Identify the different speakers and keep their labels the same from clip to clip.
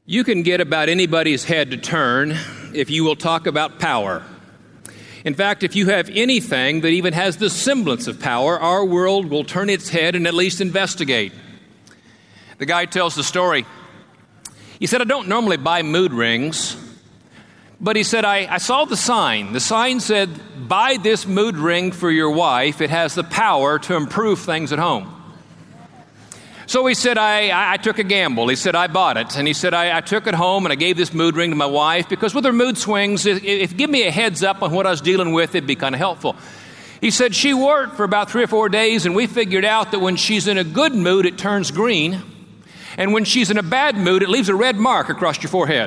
Speaker 1: You can get about anybody's head to turn if you will talk about power. In fact, if you have anything that even has the semblance of power, our world will turn its head and at least investigate. The guy tells the story. He said, I don't normally buy mood rings, but he said, I saw the sign. The sign said, buy this mood ring for your wife. It has the power to improve things at home. So he said, I took a gamble. He said, I bought it. And he said, I took it home and I gave this mood ring to my wife because with her mood swings, if you give me a heads up on what I was dealing with, it'd be kind of helpful. He said, she wore it for about 3 or 4 days, and we figured out that when she's in a good mood, it turns green. And when she's in a bad mood, it leaves a red mark across your forehead.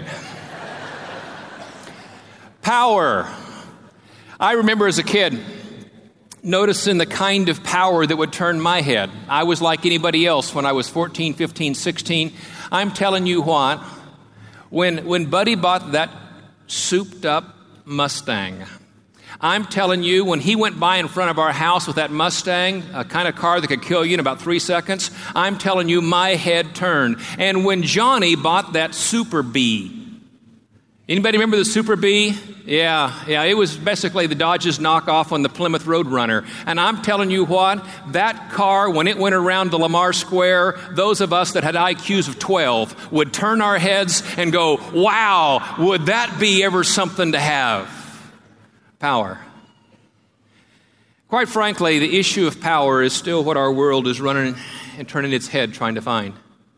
Speaker 1: Power. I remember as a kid noticing the kind of power that would turn my head. I was like anybody else when I was 14, 15, 16. I'm telling you what, when Buddy bought that souped-up Mustang, I'm telling you, when he went by in front of our house with that Mustang, a kind of car that could kill you in about 3 seconds, I'm telling you, my head turned. And when Johnny bought that Super Bee, anybody remember the Super Bee? Yeah, it was basically the Dodge's knockoff on the Plymouth Roadrunner. And I'm telling you what, that car, when it went around the Lamar Square, those of us that had IQs of 12 would turn our heads and go, wow, would that be ever something to have? Power. Quite frankly, the issue of power is still what our world is running and turning its head trying to find.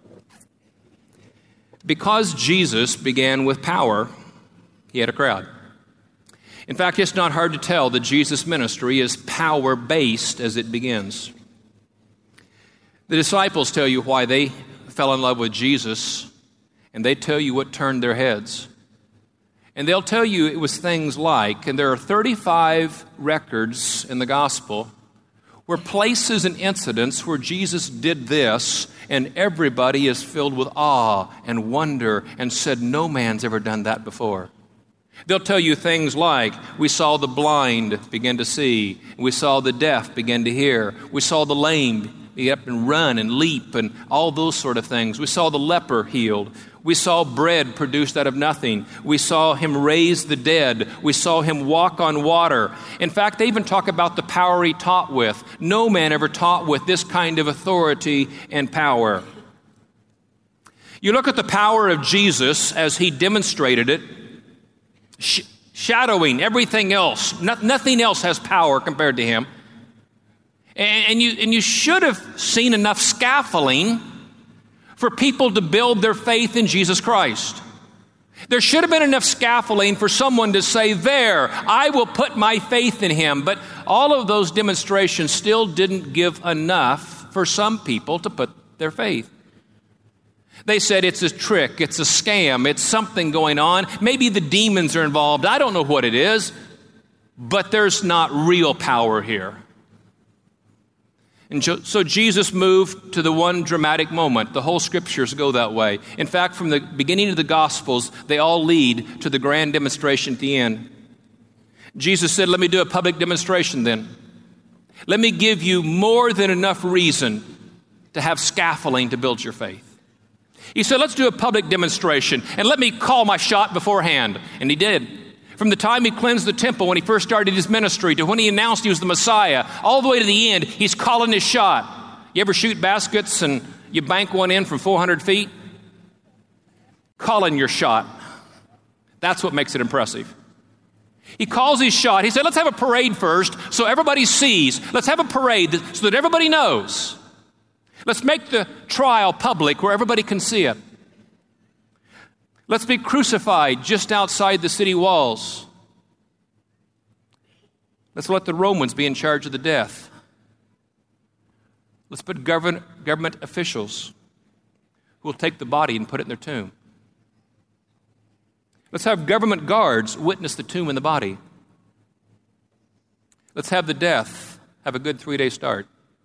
Speaker 1: Because Jesus began with power, he had a crowd. In fact, it's not hard to tell that Jesus' ministry is power-based as it begins. The disciples tell you why they fell in love with Jesus, and they tell you what turned their heads. And they'll tell you it was things like, and there are 35 records in the gospel where places and incidents where Jesus did this, and everybody is filled with awe and wonder and said, no man's ever done that before. They'll tell you things like, we saw the blind begin to see, we saw the deaf begin to hear, we saw the lame get up and run and leap and all those sort of things. We saw the leper healed. We saw bread produced out of nothing. We saw him raise the dead. We saw him walk on water. In fact, they even talk about the power he taught with. No man ever taught with this kind of authority and power. You look at the power of Jesus as he demonstrated it, shadowing everything else. Nothing else has power compared to him. And you should have seen enough scaffolding for people to build their faith in Jesus Christ. There should have been enough scaffolding for someone to say, there, I will put my faith in him. But all of those demonstrations still didn't give enough for some people to put their faith. They said it's a trick, it's a scam, it's something going on. Maybe the demons are involved. I don't know what it is, but there's not real power here. And so Jesus moved to the one dramatic moment. The whole scriptures go that way. In fact, from the beginning of the Gospels, they all lead to the grand demonstration at the end. Jesus said, let me do a public demonstration then. Let me give you more than enough reason to have scaffolding to build your faith. He said, let's do a public demonstration, and let me call my shot beforehand. And he did. From the time he cleansed the temple when he first started his ministry to when he announced he was the Messiah, all the way to the end, he's calling his shot. You ever shoot baskets and you bank one in from 400 feet? Calling your shot. That's what makes it impressive. He calls his shot. He said, let's have a parade first so everybody sees. Let's have a parade so that everybody knows. Let's make the trial public where everybody can see it. Let's be crucified just outside the city walls. Let's let the Romans be in charge of the death. Let's put government officials who will take the body and put it in their tomb. Let's have government guards witness the tomb and the body. Let's have the death have a good 3-day start.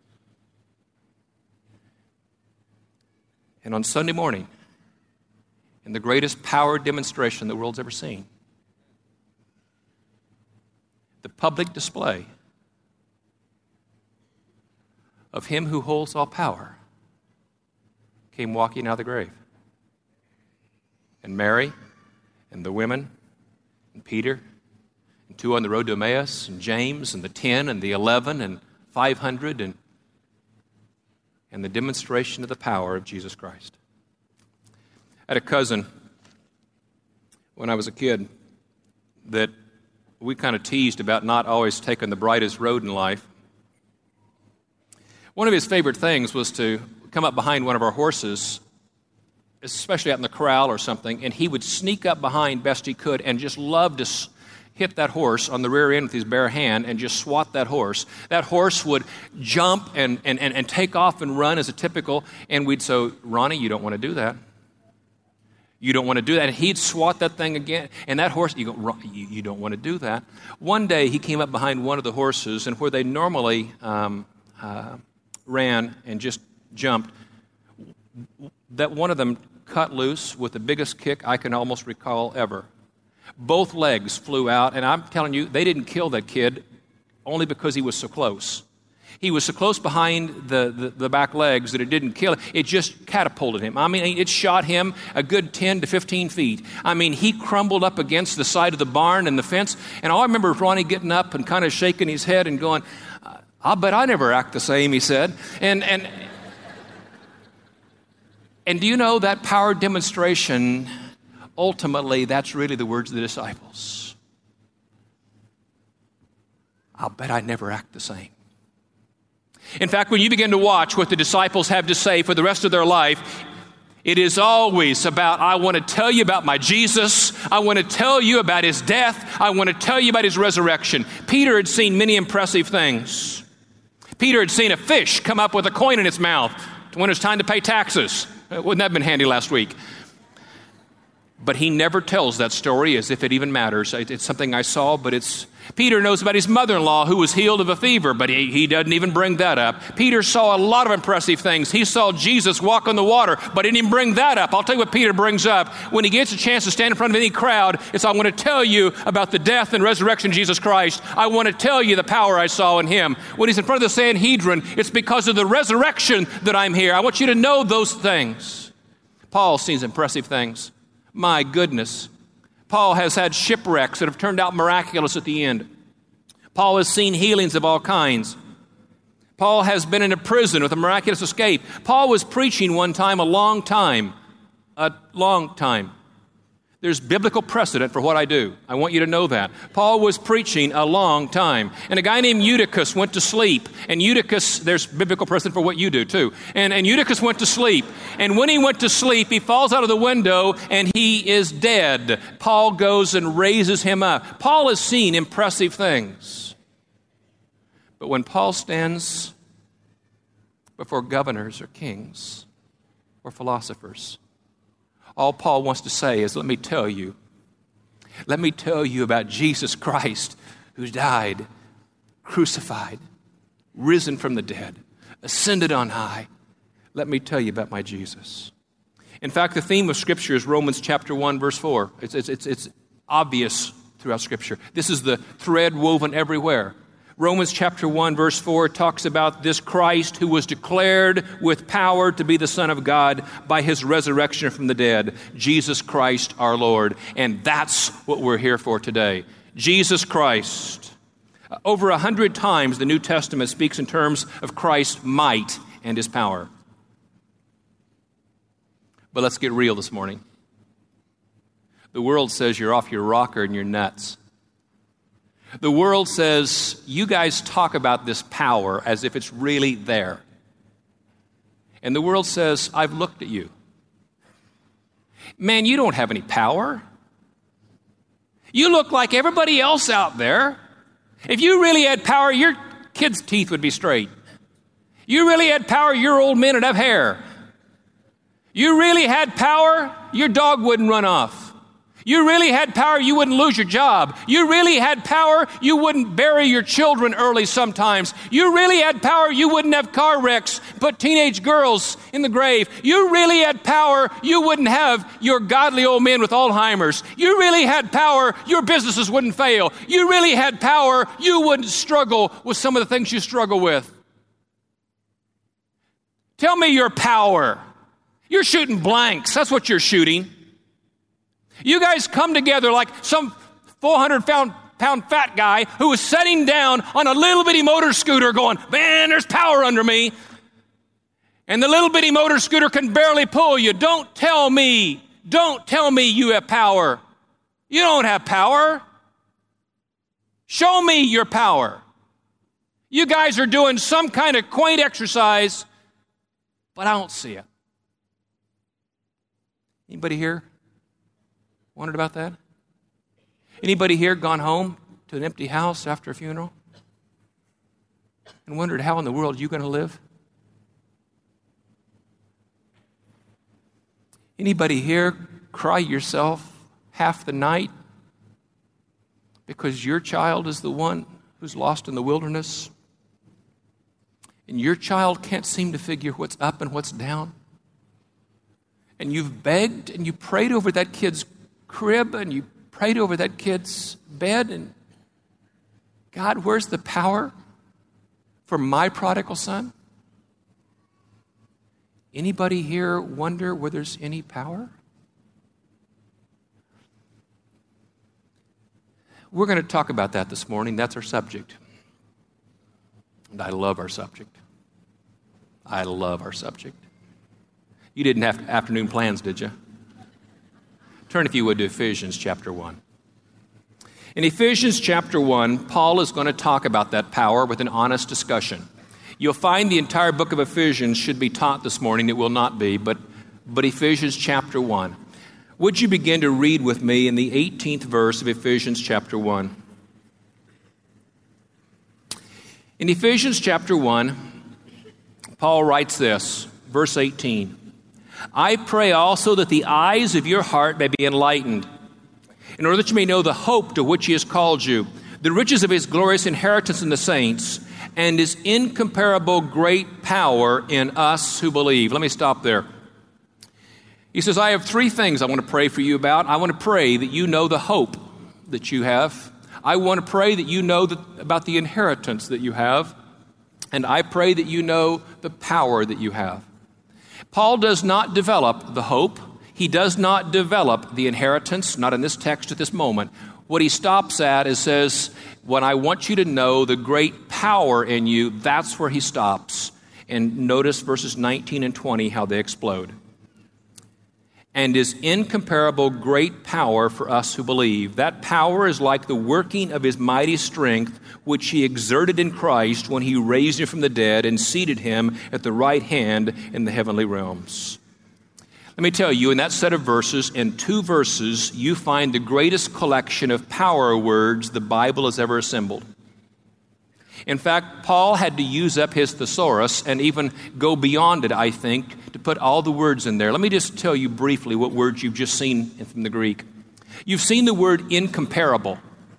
Speaker 1: And on Sunday morning, in the greatest power demonstration the world's ever seen, the public display of him who holds all power came walking out of the grave. and Mary and the women and Peter and 2 on the road to Emmaus and James and the 10 and the 11 and 500 and the demonstration of the power of Jesus Christ. I had a cousin when I was a kid that we kind of teased about not always taking the brightest road in life. One of his favorite things was to come up behind one of our horses, especially out in the corral or something, and he would sneak up behind best he could and just love to hit that horse on the rear end with his bare hand and just swat that horse. That horse would jump and take off and run as a typical, and we'd say, Ronnie, you don't want to do that. You don't want to do that. And he'd swat that thing again. And that horse, you go, you don't want to do that. One day he came up behind one of the horses, and where they normally ran and just jumped, that one of them cut loose with the biggest kick I can almost recall ever. Both legs flew out, and I'm telling you, they didn't kill that kid only because he was so close. He was so close behind the back legs that it didn't kill him. It just catapulted him. I mean, it shot him a good 10 to 15 feet. I mean, he crumbled up against the side of the barn and the fence, and I remember Ronnie getting up and kind of shaking his head and going, I'll bet I never act the same, he said. And do you know that power demonstration, ultimately, that's really the words of the disciples. I'll bet I never act the same. In fact, when you begin to watch what the disciples have to say for the rest of their life, it is always about, I want to tell you about my Jesus. I want to tell you about his death. I want to tell you about his resurrection. Peter had seen many impressive things. Peter had seen a fish come up with a coin in its mouth when it was time to pay taxes. Wouldn't that have been handy last week? But he never tells that story as if it even matters. It's something I saw, but Peter knows about his mother-in-law who was healed of a fever, but he doesn't even bring that up. Peter saw a lot of impressive things. He saw Jesus walk on the water, but didn't even bring that up. I'll tell you what Peter brings up. When he gets a chance to stand in front of any crowd, it's, I want to tell you about the death and resurrection of Jesus Christ. I want to tell you the power I saw in him. When he's in front of the Sanhedrin, it's because of the resurrection that I'm here. I want you to know those things. Paul sees impressive things. My goodness. Paul has had shipwrecks that have turned out miraculous at the end. Paul has seen healings of all kinds. Paul has been in a prison with a miraculous escape. Paul was preaching one time, a long time. There's biblical precedent for what I do. I want you to know that. Paul was preaching a long time. And a guy named Eutychus went to sleep. And Eutychus, there's biblical precedent for what you do too. And Eutychus went to sleep. And when he went to sleep, he falls out of the window and he is dead. Paul goes and raises him up. Paul has seen impressive things. But when Paul stands before governors or kings or philosophers, all Paul wants to say is, let me tell you about Jesus Christ, who's died, crucified, risen from the dead, ascended on high. Let me tell you about my Jesus. In fact, the theme of Scripture is Romans chapter 1, verse 4. It's obvious throughout Scripture. This is the thread woven everywhere. Romans chapter 1, verse 4 talks about this Christ who was declared with power to be the Son of God by his resurrection from the dead, Jesus Christ our Lord. And that's what we're here for today. Jesus Christ. Over 100 times the New Testament speaks in terms of Christ's might and his power. But let's get real this morning. The world says you're off your rocker and you're nuts. The world says, you guys talk about this power as if it's really there. And the world says, I've looked at you. Man, you don't have any power. You look like everybody else out there. If you really had power, your kids' teeth would be straight. You really had power, your old men would have hair. You really had power, your dog wouldn't run off. You really had power, you wouldn't lose your job. You really had power, you wouldn't bury your children early sometimes. You really had power, you wouldn't have car wrecks, put teenage girls in the grave. You really had power, you wouldn't have your godly old men with Alzheimer's. You really had power, your businesses wouldn't fail. You really had power, you wouldn't struggle with some of the things you struggle with. Tell me your power. You're shooting blanks, that's what you're shooting. You guys come together like some 400-pound fat guy who was sitting down on a little bitty motor scooter going, man, there's power under me. And the little bitty motor scooter can barely pull you. Don't tell me you have power. You don't have power. Show me your power. You guys are doing some kind of quaint exercise, but I don't see it. Anybody here wondered about that? Anybody here gone home to an empty house after a funeral and wondered how in the world you're going to live? Anybody here cry yourself half the night because your child is the one who's lost in the wilderness and your child can't seem to figure what's up and what's down? And you've begged and you prayed over that kid's crib and you prayed over that kid's bed and God, where's the power for my prodigal son? Anybody here wonder where there's any power? We're going to talk about that this morning. That's our subject. And I love our subject. I love our subject. You didn't have afternoon plans, did you? Turn, if you would, to Ephesians chapter 1. In Ephesians chapter 1, Paul is going to talk about that power with an honest discussion. You'll find the entire book of Ephesians should be taught this morning. It will not be, but Ephesians chapter 1. Would you begin to read with me in the 18th verse of Ephesians chapter 1? In Ephesians chapter 1, Paul writes this, verse 18. I pray also that the eyes of your heart may be enlightened, in order that you may know the hope to which he has called you, the riches of his glorious inheritance in the saints, and his incomparable great power in us who believe. Let me stop there. He says, I have three things I want to pray for you about. I want to pray that you know the hope that you have. I want to pray that you know about the inheritance that you have. And I pray that you know the power that you have. Paul does not develop the hope. He does not develop the inheritance, not in this text at this moment. What he stops at is says, when I want you to know the great power in you, that's where he stops. And notice verses 19 and 20, how they explode. And his incomparable great power for us who believe. That power is like the working of his mighty strength, which he exerted in Christ when he raised him from the dead and seated him at the right hand in the heavenly realms. Let me tell you, in that set of verses, in 2 verses, you find the greatest collection of power words the Bible has ever assembled. In fact, Paul had to use up his thesaurus and even go beyond it, I think, to put all the words in there. Let me just tell you briefly what words you've just seen from the Greek. You've seen the word incomparable.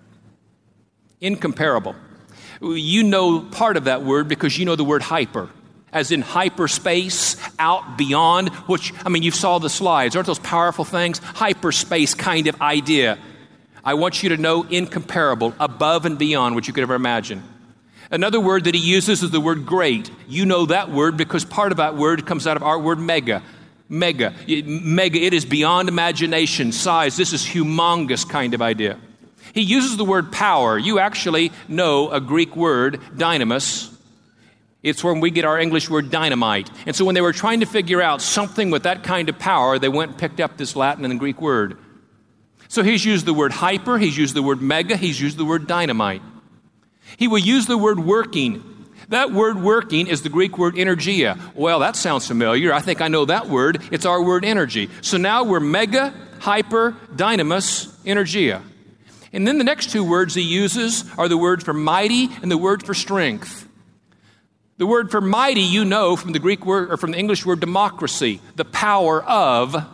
Speaker 1: Incomparable. You know part of that word because you know the word hyper, as in hyperspace, out beyond, which, you saw the slides. Aren't those powerful things? Hyperspace kind of idea. I want you to know incomparable, above and beyond what you could ever imagine. Another word that he uses is the word great. You know that word because part of that word comes out of our word mega. Mega, it is beyond imagination, size. This is humongous kind of idea. He uses the word power. You actually know a Greek word, dynamis. It's where we get our English word dynamite. And so when they were trying to figure out something with that kind of power, they went and picked up this Latin and Greek word. So he's used the word hyper, he's used the word mega, he's used the word dynamite. He will use the word working. That word working is the Greek word energia. Well, that sounds familiar. I think I know that word. It's our word energy. So now we're mega, hyper, dynamis, energia. And then the next 2 words he uses are the word for mighty and the word for strength. The word for mighty, you know from the Greek word or from the English word democracy, the power of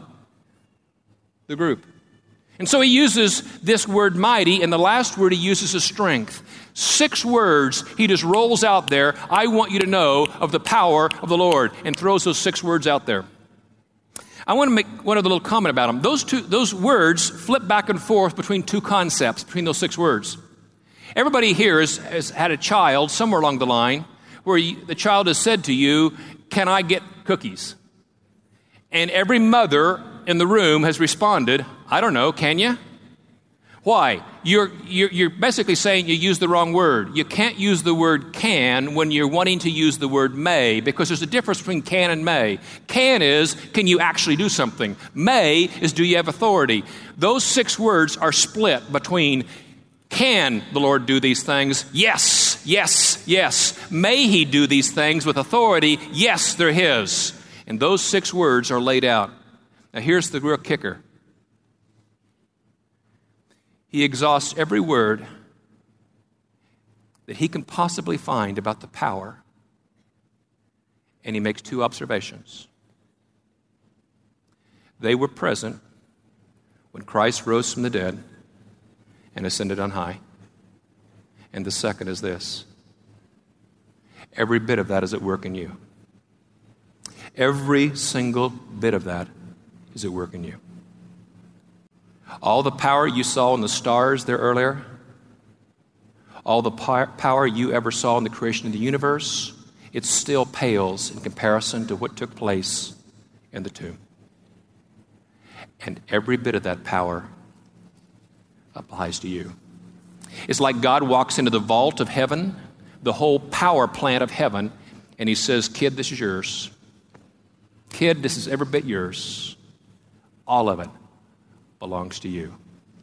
Speaker 1: the group. And so he uses this word mighty, and the last word he uses is strength. 6 words he just rolls out there. I want you to know of the power of the Lord, and throws those 6 words out there. I want to make one other little comment about them. Those words flip back and forth between 2 concepts, between those 6 words. Everybody here has had a child somewhere along the line where the child has said to you, can I get cookies? And every mother in the room has responded, I don't know, can you? Why? You're basically saying you use the wrong word. You can't use the word can when you're wanting to use the word may, because there's a difference between can and may. Can is, can you actually do something? May is, do you have authority? Those 6 words are split between, can the Lord do these things? Yes, yes, yes. May He do these things with authority? Yes, they're His. And those 6 words are laid out. Now here's the real kicker. He exhausts every word that he can possibly find about the power, and he makes 2 observations. They were present when Christ rose from the dead and ascended on high. And the second is this: every bit of that is at work in you. Every single bit of that is at work in you. All the power you saw in the stars there earlier, all the power you ever saw in the creation of the universe, it still pales in comparison to what took place in the tomb. And every bit of that power applies to you. It's like God walks into the vault of heaven, the whole power plant of heaven, and He says, kid, this is yours. Kid, this is every bit yours. All of it belongs to you.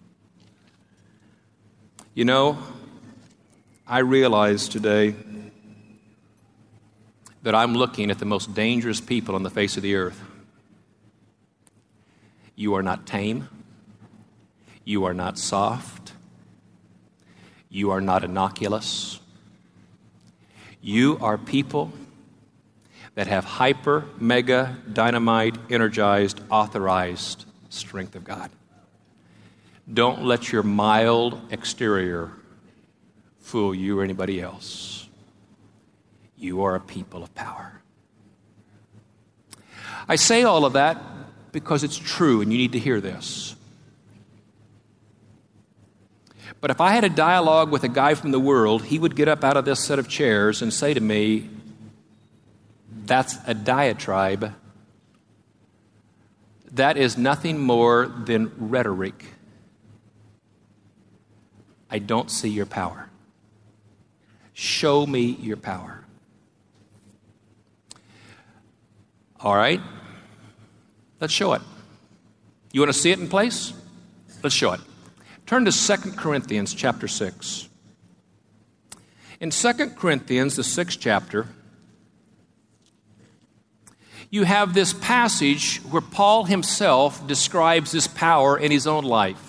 Speaker 1: You know, I realize today that I'm looking at the most dangerous people on the face of the earth. You are not tame. You are not soft. You are not innocuous. You are people that have hyper, mega, dynamite, energized, authorized strength of God. Don't let your mild exterior fool you or anybody else. You are a people of power. I say all of that because it's true and you need to hear this. But if I had a dialogue with a guy from the world, he would get up out of this set of chairs and say to me, that's a diatribe. That is nothing more than rhetoric. I don't see your power. Show me your power. All right, let's show it. You want to see it in place? Let's show it. Turn to 2 Corinthians chapter 6. In 2 Corinthians, the 6th chapter, you have this passage where Paul himself describes this power in his own life.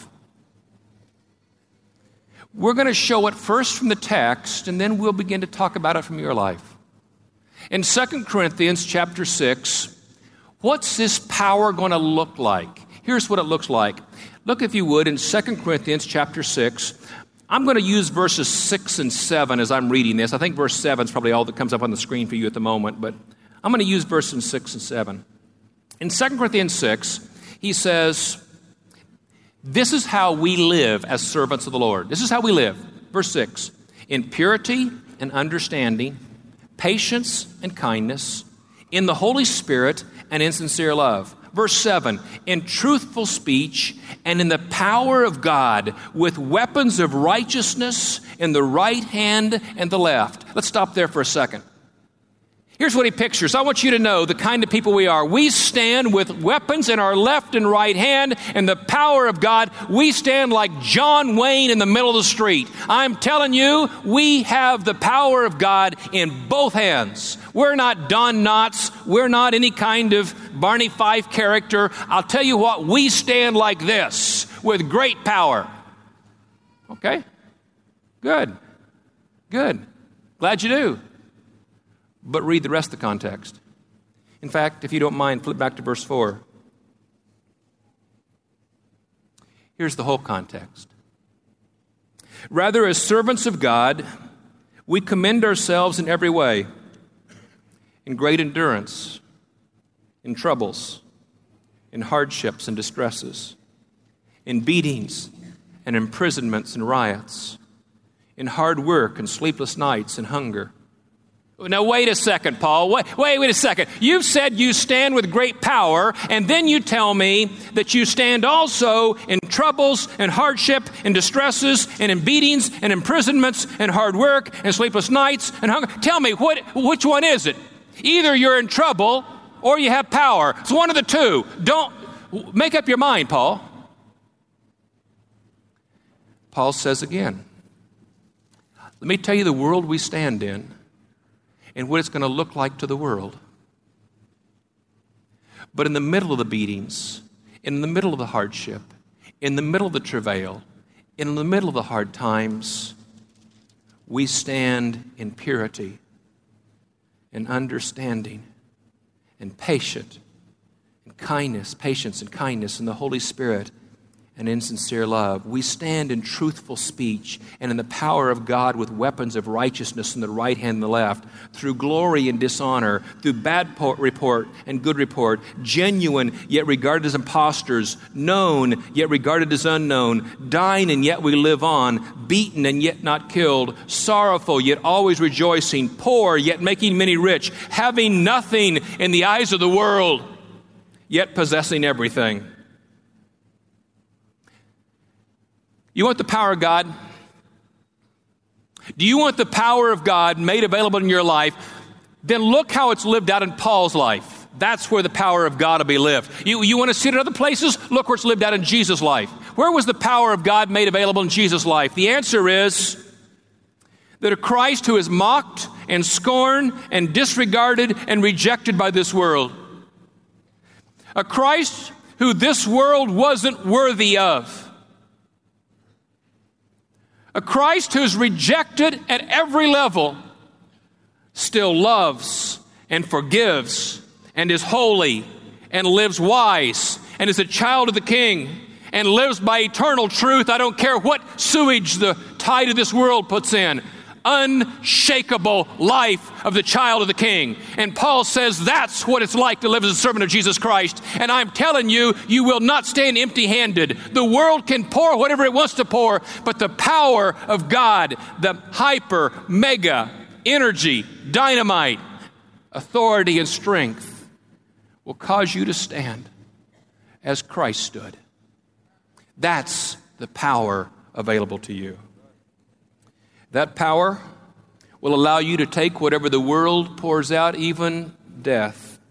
Speaker 1: We're going to show it first from the text, and then we'll begin to talk about it from your life. In 2 Corinthians chapter 6, what's this power going to look like? Here's what it looks like. Look, if you would, in 2 Corinthians chapter 6. I'm going to use verses 6 and 7 as I'm reading this. I think verse 7 is probably all that comes up on the screen for you at the moment, but I'm going to use verses 6 and 7. In 2 Corinthians 6, he says, this is how we live as servants of the Lord. This is how we live. Verse 6, in purity and understanding, patience and kindness, in the Holy Spirit and in sincere love. Verse 7, in truthful speech and in the power of God, with weapons of righteousness in the right hand and the left. Let's stop there for a second. Here's what he pictures. I want you to know the kind of people we are. We stand with weapons in our left and right hand and the power of God. We stand like John Wayne in the middle of the street. I'm telling you, we have the power of God in both hands. We're not Don Knotts. We're not any kind of Barney Fife character. I'll tell you what, we stand like this with great power. Okay? Good. Good. Glad you do. But read the rest of the context. In fact, if you don't mind, flip back to verse 4. Here's the whole context. Rather, as servants of God, we commend ourselves in every way, in great endurance, in troubles, in hardships and distresses, in beatings and imprisonments and riots, in hard work and sleepless nights and hunger, Now, wait a second, Paul. Wait a second. You've said you stand with great power, and then you tell me that you stand also in troubles and hardship and distresses and in beatings and imprisonments and hard work and sleepless nights and hunger. Tell me, which one is it? Either you're in trouble or you have power. It's one of the two. Don't make up your mind, Paul. Paul says again, let me tell you the world we stand in and what it's going to look like to the world. But in the middle of the beatings, in the middle of the hardship, in the middle of the travail, in the middle of the hard times, we stand in purity and understanding and patience and kindness in the Holy Spirit and in sincere love. We stand in truthful speech and in the power of God with weapons of righteousness in the right hand and the left, through glory and dishonor, through bad report and good report, genuine yet regarded as impostors, known yet regarded as unknown, dying and yet we live on, beaten and yet not killed, sorrowful yet always rejoicing, poor yet making many rich, having nothing in the eyes of the world, yet possessing everything. You want the power of God? Do you want the power of God made available in your life? Then look how it's lived out in Paul's life. That's where the power of God will be lived. You want to see it in other places? Look where it's lived out in Jesus' life. Where was the power of God made available in Jesus' life? The answer is that a Christ who is mocked and scorned and disregarded and rejected by this world. A Christ who this world wasn't worthy of. A Christ who's rejected at every level still loves and forgives and is holy and lives wise and is a child of the King and lives by eternal truth. I don't care what sewage the tide of this world puts in. Unshakable life of the child of the King. And Paul says that's what it's like to live as a servant of Jesus Christ. And I'm telling you, you will not stand empty-handed. The world can pour whatever it wants to pour, but the power of God, the hyper, mega, energy, dynamite, authority, and strength will cause you to stand as Christ stood. That's the power available to you. That power will allow you to take whatever the world pours out, even death,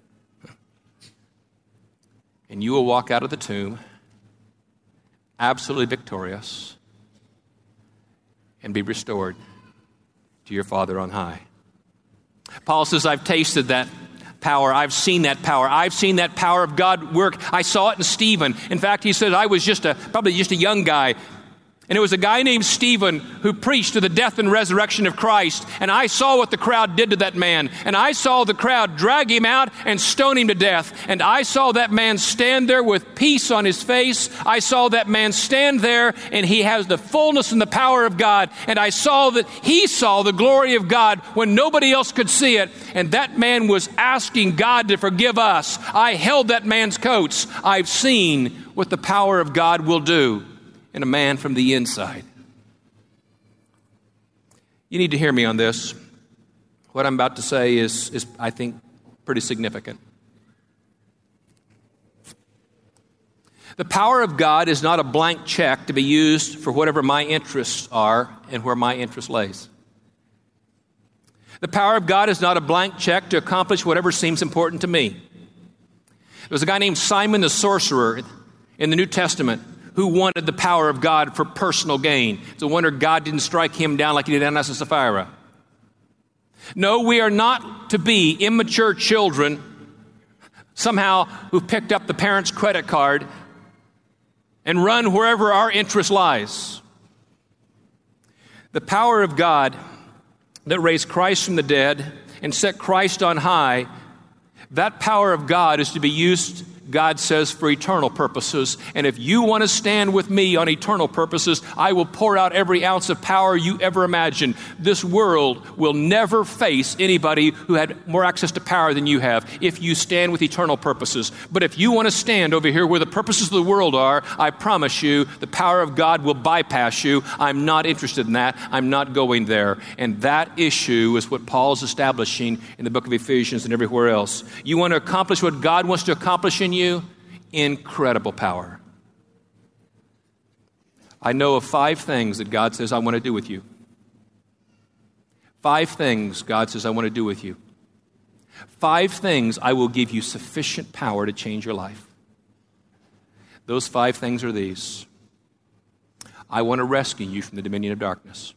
Speaker 1: and you will walk out of the tomb absolutely victorious and be restored to your Father on high. Paul says, I've tasted that power. I've seen that power. I've seen that power of God work. I saw it in Stephen. In fact, he said, I was probably just a young guy. And it was a guy named Stephen who preached to the death and resurrection of Christ. And I saw what the crowd did to that man. And I saw the crowd drag him out and stone him to death. And I saw that man stand there with peace on his face. I saw that man stand there and he has the fullness and the power of God. And I saw that he saw the glory of God when nobody else could see it. And that man was asking God to forgive us. I held that man's coats. I've seen what the power of God will do in a man from the inside. You need to hear me on this. What I'm about to say is I think, pretty significant. The power of God is not a blank check to be used for whatever my interests are and where my interest lays. The power of God is not a blank check to accomplish whatever seems important to me. There was a guy named Simon the sorcerer in the New Testament who wanted the power of God for personal gain. It's a wonder God didn't strike him down like he did Ananias and Sapphira. No, we are not to be immature children somehow who picked up the parents' credit card and run wherever our interest lies. The power of God that raised Christ from the dead and set Christ on high, that power of God is to be used God says, for eternal purposes. And if you want to stand with me on eternal purposes, I will pour out every ounce of power you ever imagined. This world will never face anybody who had more access to power than you have if you stand with eternal purposes. But if you want to stand over here where the purposes of the world are, I promise you the power of God will bypass you. I'm not interested in that. I'm not going there. And that issue is what Paul's establishing in the book of Ephesians and everywhere else. You want to accomplish what God wants to accomplish in you? Incredible power. I know of 5 things that God says I want to do with you. 5 things God says I want to do with you. 5 things I will give you sufficient power to change your life. Those 5 things are these. I want to rescue you from the dominion of darkness.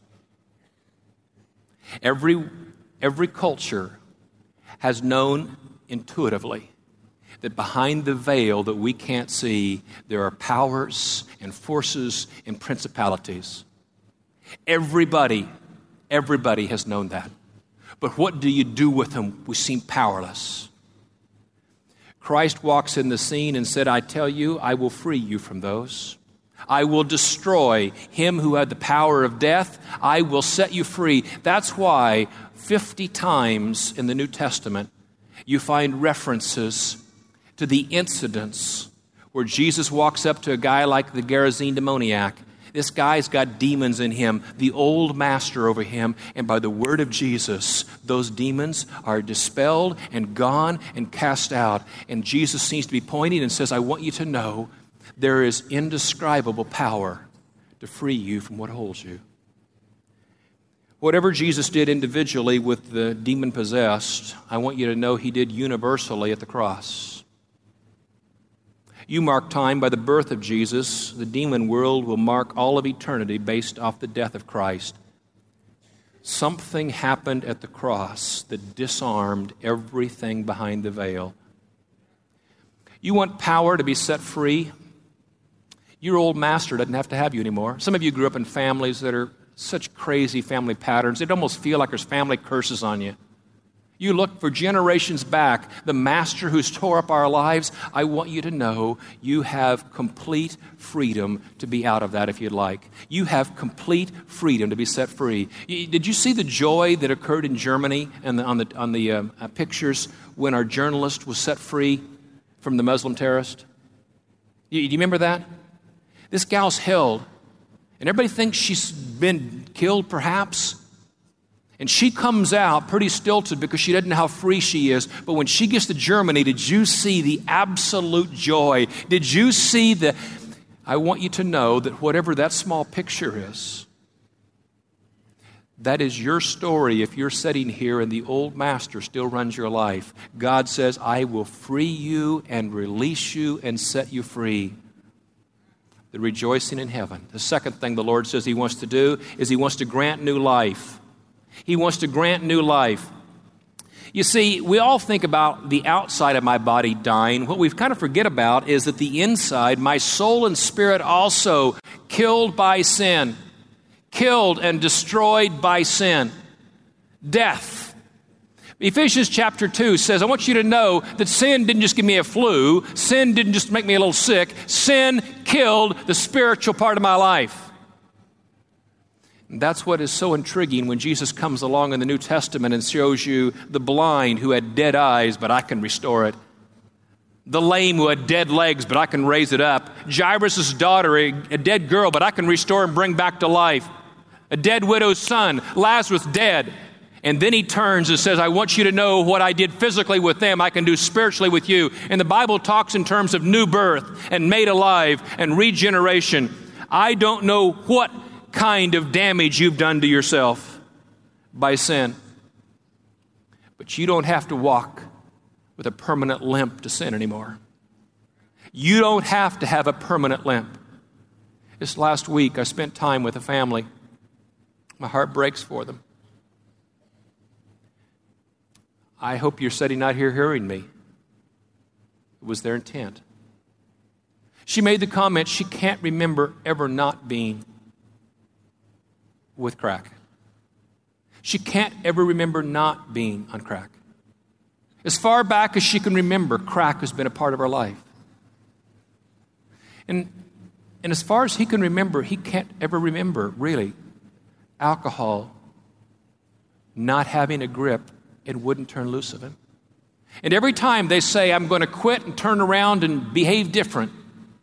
Speaker 1: Every culture has known intuitively that behind the veil that we can't see, there are powers and forces and principalities. Everybody has known that. But what do you do with them? We seem powerless. Christ walks in the scene and said, I tell you, I will free you from those. I will destroy him who had the power of death. I will set you free. That's why 50 times in the New Testament you find references to the incidents where Jesus walks up to a guy like the Gerasene demoniac. This guy's got demons in him, the old master over him, and by the word of Jesus, those demons are dispelled and gone and cast out. And Jesus seems to be pointing and says, I want you to know there is indescribable power to free you from what holds you. Whatever Jesus did individually with the demon-possessed, I want you to know he did universally at the cross. You mark time by the birth of Jesus. The demon world will mark all of eternity based off the death of Christ. Something happened at the cross that disarmed everything behind the veil. You want power to be set free? Your old master doesn't have to have you anymore. Some of you grew up in families that are such crazy family patterns. It almost feel like there's family curses on you. You look for generations back, the master who's tore up our lives, I want you to know you have complete freedom to be out of that if you'd like. You have complete freedom to be set free. Did you see the joy that occurred in Germany and on the pictures when our journalist was set free from the Muslim terrorist? Do you remember that? This gal's held, and everybody thinks she's been killed perhaps. And she comes out pretty stilted because she doesn't know how free she is. But when she gets to Germany, did you see the absolute joy? Did you see I want you to know that whatever that small picture is, that is your story if you're sitting here and the old master still runs your life. God says, I will free you and release you and set you free. The rejoicing in heaven. The second thing the Lord says he wants to do is he wants to grant new life. He wants to grant new life. You see, we all think about the outside of my body dying. What we kind of forget about is that the inside, my soul and spirit also killed by sin, killed and destroyed by sin. Death. Ephesians chapter 2 says, I want you to know that sin didn't just give me a flu. Sin didn't just make me a little sick. Sin killed the spiritual part of my life. And that's what is so intriguing when Jesus comes along in the New Testament and shows you the blind who had dead eyes, but I can restore it. The lame who had dead legs, but I can raise it up. Jairus' daughter, a dead girl, but I can restore and bring back to life. A dead widow's son, Lazarus dead. And then he turns and says, I want you to know what I did physically with them, I can do spiritually with you. And the Bible talks in terms of new birth and made alive and regeneration. I don't know what kind of damage you've done to yourself by sin. But you don't have to walk with a permanent limp to sin anymore. You don't have to have a permanent limp. This last week, I spent time with a family. My heart breaks for them. I hope you're sitting out here hearing me. It was their intent. She made the comment she can't remember ever not being with crack. She can't ever remember not being on crack. As far back as she can remember, crack has been a part of her life. And as far as he can remember, he can't ever remember, really, alcohol not having a grip and wouldn't turn loose of him. And every time they say, I'm going to quit and turn around and behave different,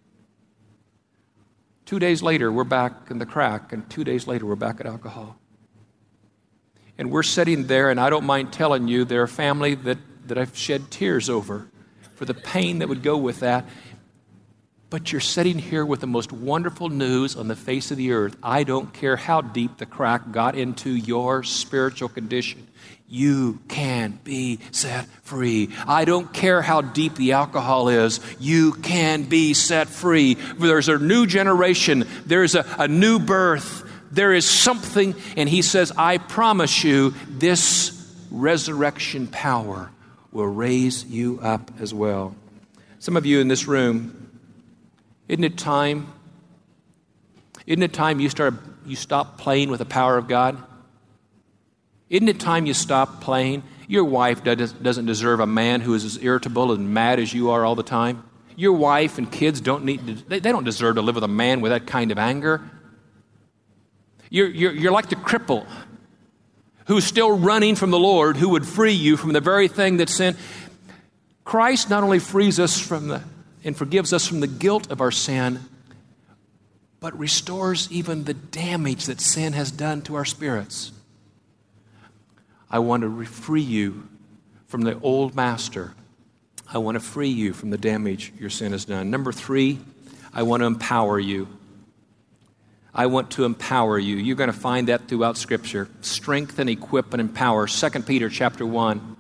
Speaker 1: 2 days later, we're back in the crack, and 2 days later, we're back at alcohol. And we're sitting there, and I don't mind telling you, they're a family that I've shed tears over for the pain that would go with that. But you're sitting here with the most wonderful news on the face of the earth. I don't care how deep the crack got into your spiritual condition. You can be set free. I don't care how deep the alcohol is. You can be set free. There's a new generation. There's a new birth. There is something, and he says, I promise you, this resurrection power will raise you up as well. Some of you in this room, isn't it time you stop playing with the power of God? Isn't it time you stop playing? Your wife doesn't deserve a man who is as irritable and mad as you are all the time. Your wife and kids don't deserve to live with a man with that kind of anger. You're like the cripple who's still running from the Lord, who would free you from the very thing that sin. Christ not only frees us and forgives us from the guilt of our sin, but restores even the damage that sin has done to our spirits. I want to free you from the old master. I want to free you from the damage your sin has done. Number 3, I want to empower you. I want to empower you. You're going to find that throughout Scripture. Strengthen, equip, and empower. 2 Peter chapter 1.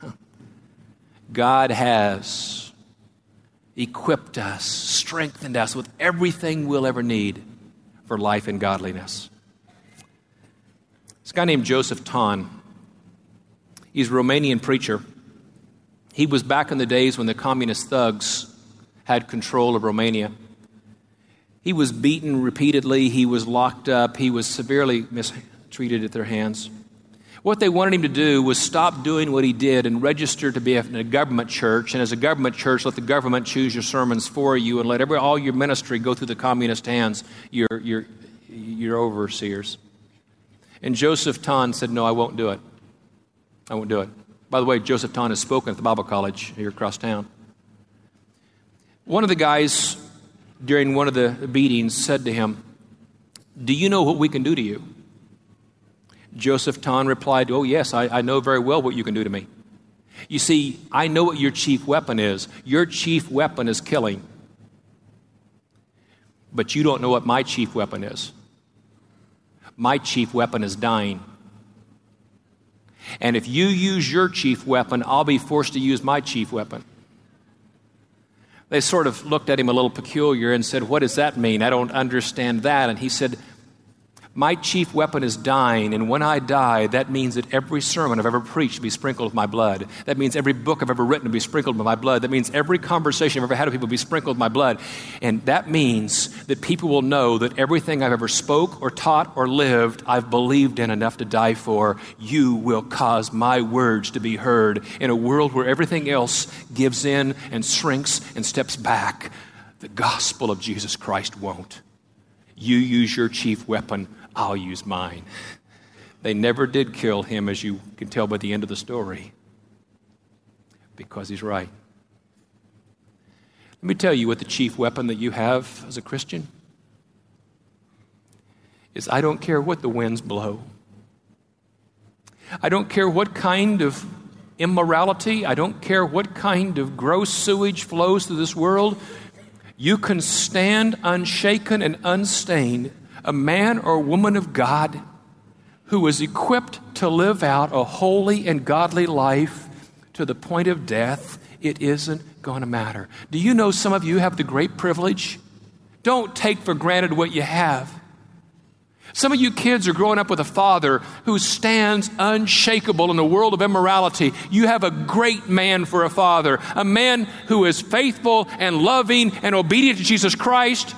Speaker 1: God has equipped us, strengthened us with everything we'll ever need for life and godliness. This guy named Joseph Ton, he's a Romanian preacher. He was back in the days when the communist thugs had control of Romania. He was beaten repeatedly. He was locked up. He was severely mistreated at their hands. What they wanted him to do was stop doing what he did and register to be in a government church. And as a government church, let the government choose your sermons for you and let all your ministry go through the communist hands, your overseers. And Joseph Ton said, no, I won't do it. I won't do it. By the way, Joseph Ton has spoken at the Bible College here across town. One of the guys during one of the beatings said to him, do you know what we can do to you? Joseph Ton replied, oh yes, I know very well what you can do to me. You see, I know what your chief weapon is. Your chief weapon is killing. But you don't know what my chief weapon is. My chief weapon is dying. And if you use your chief weapon, I'll be forced to use my chief weapon. They sort of looked at him a little peculiar and said, what does that mean? I don't understand that. And he said, my chief weapon is dying, and when I die, that means that every sermon I've ever preached will be sprinkled with my blood. That means every book I've ever written will be sprinkled with my blood. That means every conversation I've ever had with people will be sprinkled with my blood. And that means that people will know that everything I've ever spoke or taught or lived, I've believed in enough to die for. You will cause my words to be heard in a world where everything else gives in and shrinks and steps back. The gospel of Jesus Christ won't. You use your chief weapon, I'll use mine. They never did kill him, as you can tell by the end of the story, because he's right. Let me tell you what the chief weapon that you have as a Christian is. I don't care what the winds blow. I don't care what kind of immorality. I don't care what kind of gross sewage flows through this world. You can stand unshaken and unstained, a man or woman of God who is equipped to live out a holy and godly life to the point of death. It isn't going to matter. Do you know some of you have the great privilege? Don't take for granted what you have. Some of you kids are growing up with a father who stands unshakable in the world of immorality. You have a great man for a father, a man who is faithful and loving and obedient to Jesus Christ,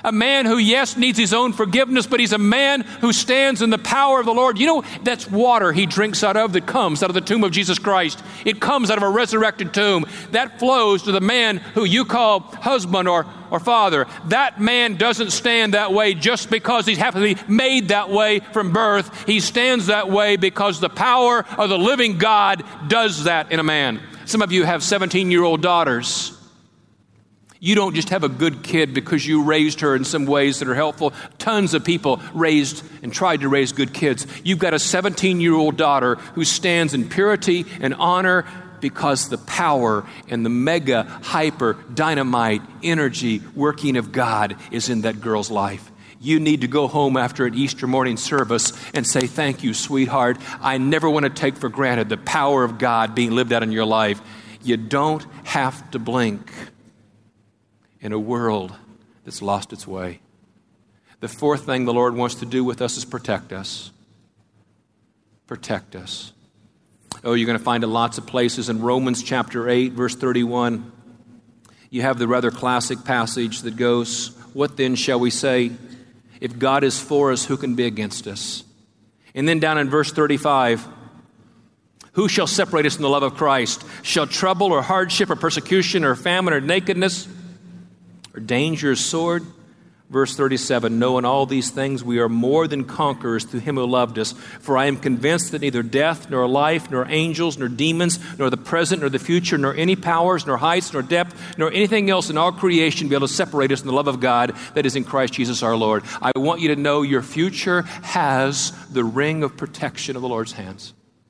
Speaker 1: A man who, yes, needs his own forgiveness, but he's a man who stands in the power of the Lord. You know, that's water he drinks out of that comes out of the tomb of Jesus Christ. It comes out of a resurrected tomb. That flows to the man who you call husband or father. That man doesn't stand that way just because he's happily made that way from birth. He stands that way because the power of the living God does that in a man. Some of you have 17-year-old daughters. You don't just have a good kid because you raised her in some ways that are helpful. Tons of people raised and tried to raise good kids. You've got a 17-year-old daughter who stands in purity and honor because the power and the mega, hyper, dynamite energy working of God is in that girl's life. You need to go home after an Easter morning service and say, thank you, sweetheart. I never want to take for granted the power of God being lived out in your life. You don't have to blink in a world that's lost its way. The fourth thing the Lord wants to do with us is protect us. Protect us. Oh, you're going to find it lots of places. In Romans chapter 8, verse 31, you have the rather classic passage that goes, what then shall we say? If God is for us, who can be against us? And then down in verse 35, who shall separate us from the love of Christ? Shall trouble or hardship or persecution or famine or nakedness or danger or sword? Verse 37, no, in all these things we are more than conquerors through him who loved us. For I am convinced that neither death, nor life, nor angels, nor demons, nor the present, nor the future, nor any powers, nor heights, nor depth, nor anything else in all creation be able to separate us from the love of God that is in Christ Jesus our Lord. I want you to know your future has the ring of protection of the Lord's hands.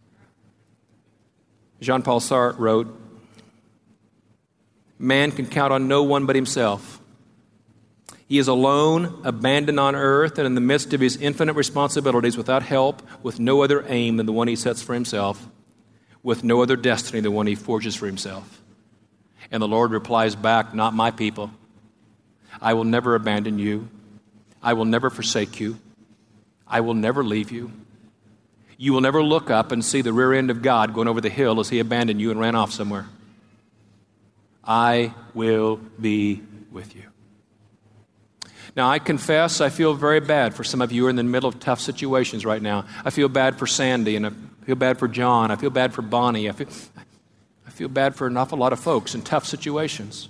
Speaker 1: Jean-Paul Sartre wrote, man can count on no one but himself. He is alone, abandoned on earth, and in the midst of his infinite responsibilities, without help, with no other aim than the one he sets for himself, with no other destiny than the one he forges for himself. And the Lord replies back, not my people. I will never abandon you. I will never forsake you. I will never leave you. You will never look up and see the rear end of God going over the hill as he abandoned you and ran off somewhere. I will be with you. Now, I confess I feel very bad for some of you who are in the middle of tough situations right now. I feel bad for Sandy, and I feel bad for John. I feel bad for Bonnie. I feel bad for an awful lot of folks in tough situations.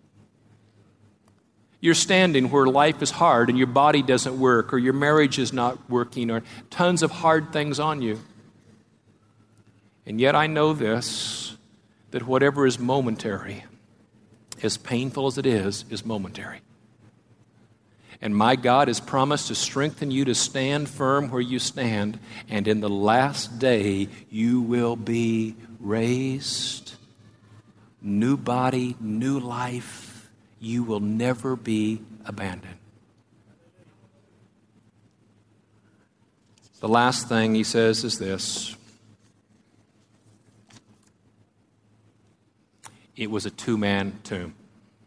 Speaker 1: You're standing where life is hard and your body doesn't work, or your marriage is not working, or tons of hard things on you. And yet I know this, that whatever is momentary, as painful as it is momentary. And my God has promised to strengthen you to stand firm where you stand, and in the last day you will be raised. New body, new life. You will never be abandoned. The last thing he says is this. It was a two-man tomb.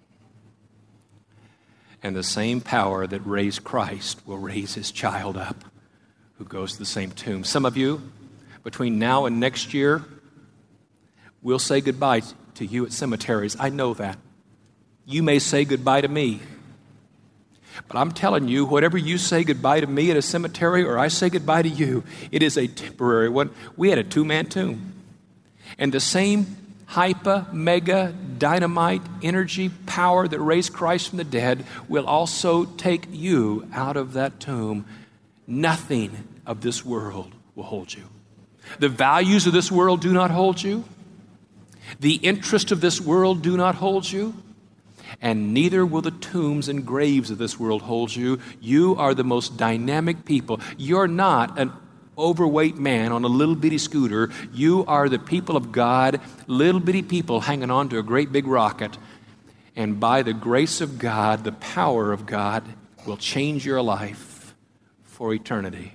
Speaker 1: And the same power that raised Christ will raise his child up who goes to the same tomb. Some of you, between now and next year, will say goodbye to you at cemeteries. I know that. You may say goodbye to me. But I'm telling you, whatever you say goodbye to me at a cemetery or I say goodbye to you, it is a temporary one. We had a two-man tomb. And the same hyper, mega, dynamite, energy, power that raised Christ from the dead will also take you out of that tomb. Nothing of this world will hold you. The values of this world do not hold you. The interest of this world do not hold you. And neither will the tombs and graves of this world hold you. You are the most dynamic people. You're not an overweight man on a little bitty scooter. You are the people of God, little bitty people hanging on to a great big rocket. And by the grace of God, the power of God will change your life for eternity.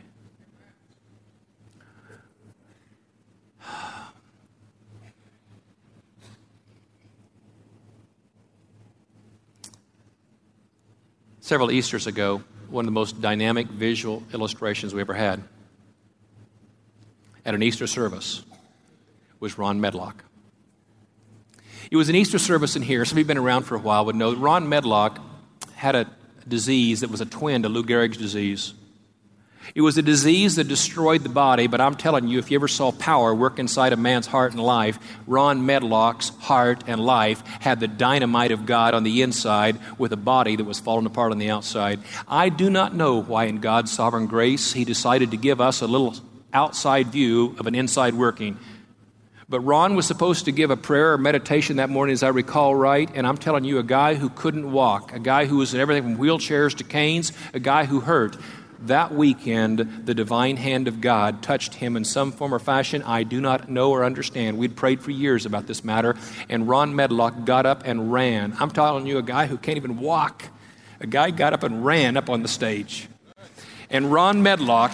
Speaker 1: Several Easters ago, one of the most dynamic visual illustrations we ever had at an Easter service was Ron Medlock. It was an Easter service in here. Some of you have been around for a while would know that Ron Medlock had disease that was a twin to Lou Gehrig's disease. It was a disease that destroyed the body, but I'm telling you, if you ever saw power work inside a man's heart and life, Ron Medlock's heart and life had the dynamite of God on the inside with a body that was falling apart on the outside. I do not know why in God's sovereign grace He decided to give us a little outside view of an inside working. But Ron was supposed to give a prayer or meditation that morning, as I recall right, and I'm telling you, a guy who couldn't walk, a guy who was in everything from wheelchairs to canes, a guy who hurt. That weekend, the divine hand of God touched him in some form or fashion I do not know or understand. We'd prayed for years about this matter, and Ron Medlock got up and ran. I'm telling you, a guy who can't even walk. A guy got up and ran up on the stage. And Ron Medlock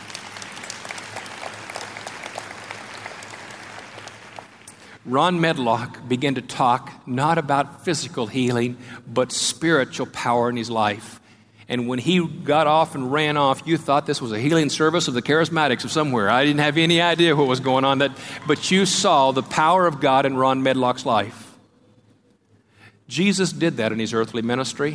Speaker 1: began to talk not about physical healing, but spiritual power in his life. And when he got off and ran off, you thought this was a healing service of the charismatics of somewhere. I didn't have any idea what was going on, but you saw the power of God in Ron Medlock's life. Jesus did that in His earthly ministry.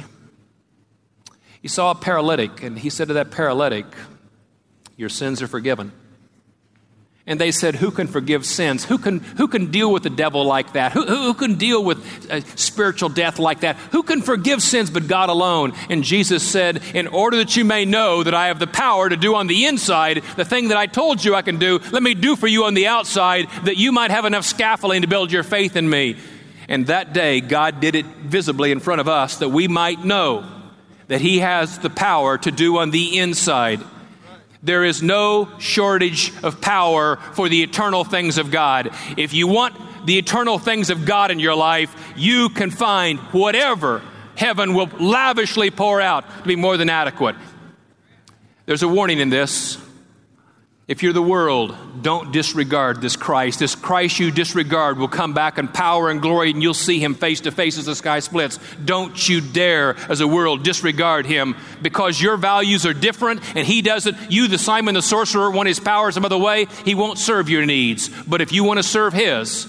Speaker 1: He saw a paralytic, and He said to that paralytic, "Your sins are forgiven." And they said, "Who can forgive sins? Who can deal with the devil like that? Who can deal with spiritual death like that? Who can forgive sins but God alone?" And Jesus said, "In order that you may know that I have the power to do on the inside the thing that I told you I can do, let me do for you on the outside that you might have enough scaffolding to build your faith in me." And that day, God did it visibly in front of us that we might know that He has the power to do on the inside. There is no shortage of power for the eternal things of God. If you want the eternal things of God in your life, you can find whatever heaven will lavishly pour out to be more than adequate. There's a warning in this. If you're the world, don't disregard this Christ. This Christ you disregard will come back in power and glory, and you'll see Him face to face as the sky splits. Don't you dare, as a world, disregard Him, because your values are different, and He doesn't. You, the Simon the sorcerer, want His power some other way. He won't serve your needs. But if you want to serve His,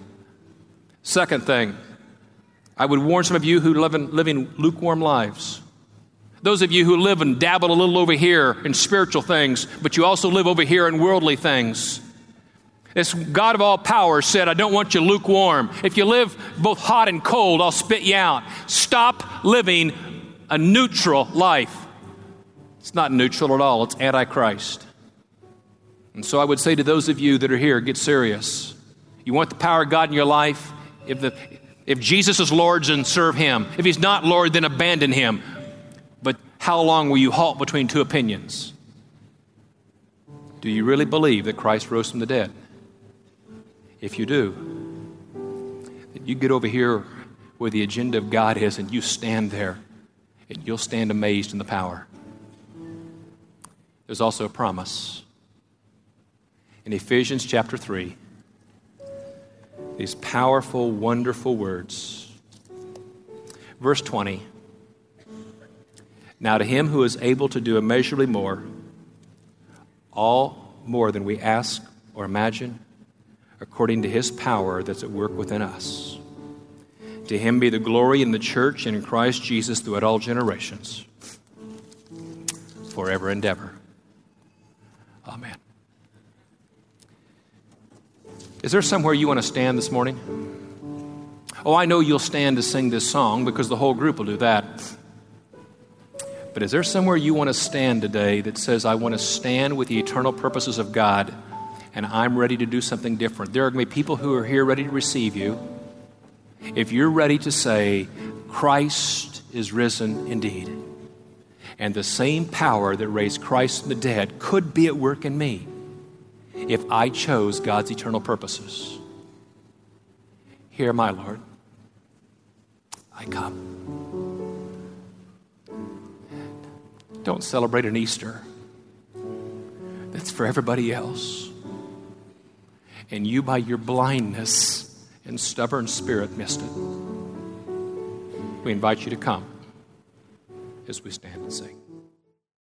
Speaker 1: second thing, I would warn some of you who living lukewarm lives. Those of you who live and dabble a little over here in spiritual things, but you also live over here in worldly things. This God of all power said, "I don't want you lukewarm. If you live both hot and cold, I'll spit you out." Stop living a neutral life. It's not neutral at all. It's antichrist. And so I would say to those of you that are here, get serious. You want the power of God in your life? If Jesus is Lord, then serve Him. If He's not Lord, then abandon Him. But how long will you halt between two opinions? Do you really believe that Christ rose from the dead? If you do, then you get over here where the agenda of God is and you stand there and you'll stand amazed in the power. There's also a promise. In Ephesians chapter 3, these powerful, wonderful words. Verse 20. "Now to Him who is able to do immeasurably more, all more than we ask or imagine, according to His power that's at work within us. To Him be the glory in the church and in Christ Jesus throughout all generations, forever and ever. Amen." Is there somewhere you want to stand this morning? Oh, I know you'll stand to sing this song because the whole group will do that. But is there somewhere you want to stand today that says, "I want to stand with the eternal purposes of God, and I'm ready to do something different"? There are going to be people who are here ready to receive you. If you're ready to say, "Christ is risen indeed, and the same power that raised Christ from the dead could be at work in me if I chose God's eternal purposes. Here, my Lord, I come." Don't celebrate an Easter that's for everybody else. And you, by your blindness and stubborn spirit, missed it. We invite you to come as we stand and sing.